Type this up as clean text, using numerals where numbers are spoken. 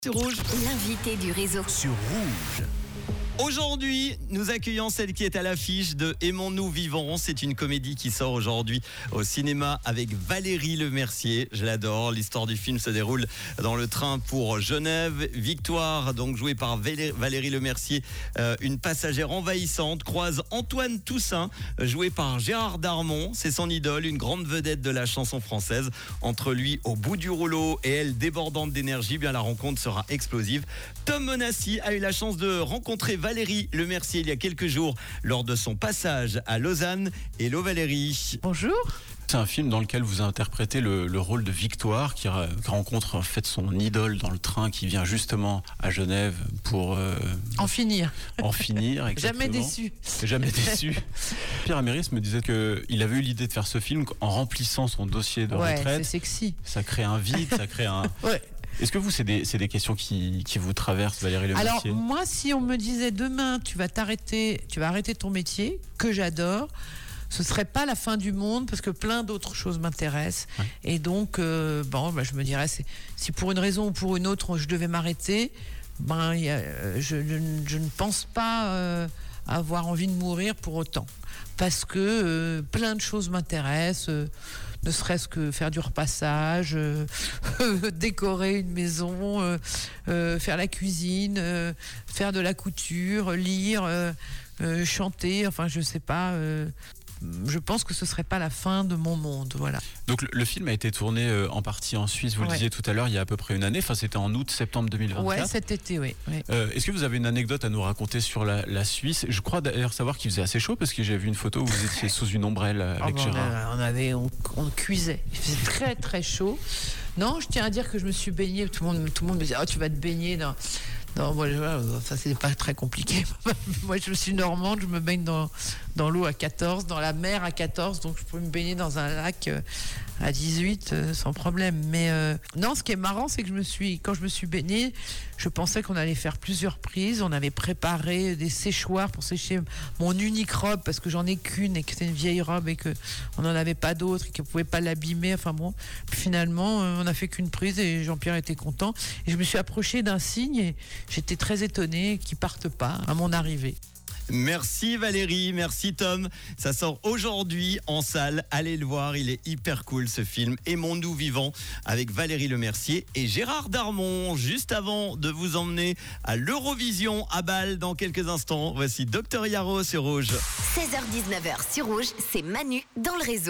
Sur Rouge, l'invité du réseau. sur Rouge. Aujourd'hui, nous accueillons celle qui est à l'affiche de Aimons-nous vivants. C'est une comédie qui sort aujourd'hui au cinéma avec Valérie Lemercier. Je l'adore. L'histoire du film se déroule dans le train pour Genève. Victoire, donc jouée par Valérie Lemercier, une passagère envahissante, croise Antoine Toussaint, joué par Gérard Darmon. C'est son idole, une grande vedette de la chanson française. Entre lui au bout du rouleau et elle débordante d'énergie, bien la rencontre sera explosive. Tom Monassi a eu la chance de rencontrer Valérie Lemercier il y a quelques jours lors de son passage à Lausanne. Hello Valérie. Bonjour. C'est un film dans lequel vous interprétez le rôle de Victoire qui rencontre en fait son idole dans le train qui vient justement à Genève pour En finir. en finir. Exactement. Jamais déçu. Jamais déçu. Pierre Améris me disait qu'il avait eu l'idée de faire ce film en remplissant son dossier de Ouais, c'est retraite. sexy. Ça crée un vide, ça crée un... Ouais. Est-ce que vous, c'est des questions qui vous traversent, Valérie Alors Lemercier? moi, si on me disait demain, tu vas arrêter ton métier, que j'adore, ce serait pas la fin du monde parce que plein d'autres choses m'intéressent. Ouais. Et donc, je me dirais, si pour une raison ou pour une autre, je devais m'arrêter, je ne pense pas avoir envie de mourir pour autant. Parce que plein de choses m'intéressent, ne serait-ce que faire du repassage, décorer une maison, faire la cuisine, faire de la couture, lire, chanter, enfin je sais pas. Je pense que ce serait pas la fin de mon monde, voilà. Donc le film a été tourné en partie en Suisse, vous le Ouais. disiez tout à l'heure, il y a à peu près une année, enfin c'était en août-septembre 2024. Ouais, cet été, oui. Ouais. Est-ce que vous avez une anecdote à nous raconter sur la Suisse? Je crois d'ailleurs savoir qu'il faisait assez chaud parce que j'ai vu une photo où vous étiez sous une ombrelle avec Gérard. On cuisait. Il faisait très très chaud. Non, je tiens à dire que je me suis baignée. Tout le monde me disait, oh, tu vas te baigner dans. Non, moi, ça c'est pas très compliqué. Moi, je suis normande, je me baigne dans l'eau à 14, dans la mer à 14, donc je peux me baigner dans un lac à 18 sans problème. Mais non, ce qui est marrant, c'est que quand je me suis baignée, je pensais qu'on allait faire plusieurs prises. On avait préparé des séchoirs pour sécher mon unique robe parce que j'en ai qu'une et que c'était une vieille robe et que on n'en avait pas d'autre et qu'on pouvait pas l'abîmer. Enfin bon, puis finalement, on n'a fait qu'une prise et Jean-Pierre était content. Et je me suis approchée d'un cygne et j'étais très étonnée qu'il parte pas à mon arrivée. Merci Valérie, merci Tom. Ça sort aujourd'hui en salle. Allez le voir, il est hyper cool ce film. Aimons-nous vivants avec Valérie Lemercier et Gérard Darmon. Juste avant de vous emmener à l'Eurovision à Bâle dans quelques instants. Voici Dr Yaro sur Rouge. 16h-19h sur Rouge, c'est Manu dans le réseau.